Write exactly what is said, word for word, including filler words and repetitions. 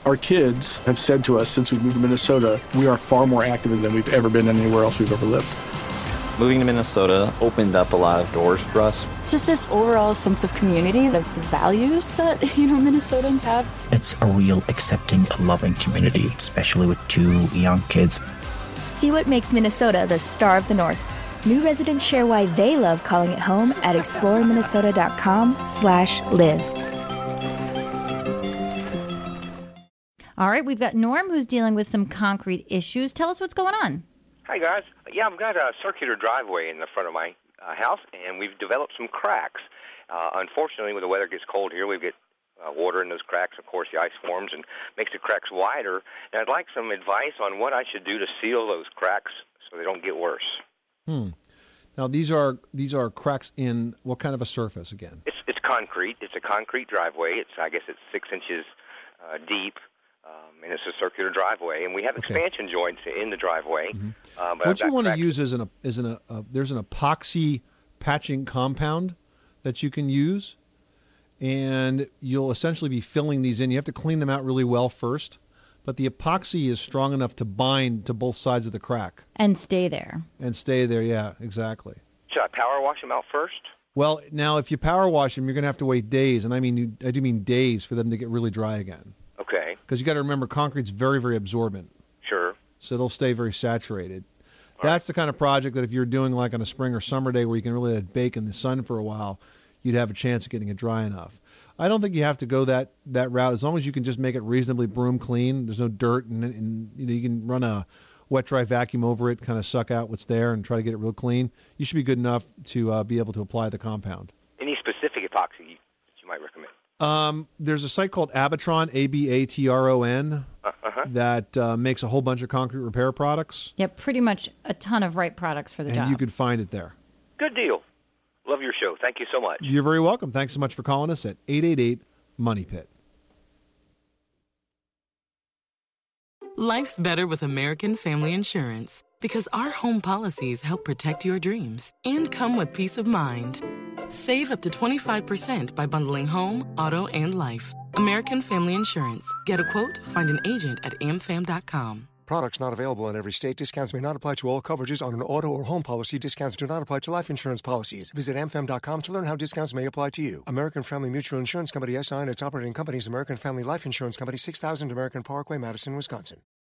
Our kids have said to us since we moved to Minnesota, we are far more active than we've ever been anywhere else we've ever lived. Moving to Minnesota opened up a lot of doors for us. Just this overall sense of community, of values that, you know, Minnesotans have. It's a real accepting, loving community, especially with two young kids. See what makes Minnesota the star of the North. New residents share why they love calling it home at exploreminnesota.com slash live. All right, we've got Norm who's dealing with some concrete issues. Tell us what's going on. Hi, guys. Yeah, I've got a circular driveway in the front of my uh, house, and we've developed some cracks. Uh, unfortunately, when the weather gets cold here, we get uh, water in those cracks. Of course, the ice forms and makes the cracks wider. And I'd like some advice on what I should do to seal those cracks so they don't get worse. Hmm. Now, these are these are cracks in what kind of a surface again? It's it's concrete. It's a concrete driveway. It's I guess it's six inches uh, deep. Um, and it's a circular driveway, and we have Okay. expansion joints in the driveway. Mm-hmm. Uh, but What I've you got want to cracks- use is an is an uh, there's an epoxy patching compound that you can use, and you'll essentially be filling these in. You have to clean them out really well first, but the epoxy is strong enough to bind to both sides of the crack And stay there. and stay there. Yeah, exactly. Should I power wash them out first? Well, now if you power wash them, you're going to have to wait days, and I mean I do mean days for them to get really dry again. Okay, Because you got to remember, concrete's very, very absorbent, sure. so it'll stay very saturated. That's the kind of project that if you're doing like on a spring or summer day where you can really let it bake in the sun for a while, you'd have a chance of getting it dry enough. I don't think you have to go that, that route as long as you can just make it reasonably broom clean. There's no dirt, and, and you know, you can run a wet dry vacuum over it, kind of suck out what's there, and try to get it real clean. You should be good enough to uh, be able to apply the compound. Any specific epoxy you, that you might recommend? Um, there's a site called Abatron, A B A T R O N, Uh-huh. that uh, makes a whole bunch of concrete repair products, Yeah, pretty much a ton of right products for the and job. you could find it there. Good deal. Love your show. Thank you so much. You're very welcome. Thanks so much for calling us at eight eight eight, MONEY PIT. Life's better with American Family Insurance because our home policies help protect your dreams and come with peace of mind. Save up to twenty-five percent by bundling home, auto, and life. American Family Insurance. Get a quote, find an agent at a m fam dot com. Products not available in every state. Discounts may not apply to all coverages on an auto or home policy. Discounts do not apply to life insurance policies. Visit a m fam dot com to learn how discounts may apply to you. American Family Mutual Insurance Company, S I and its operating companies, American Family Life Insurance Company, six thousand American Parkway, Madison, Wisconsin.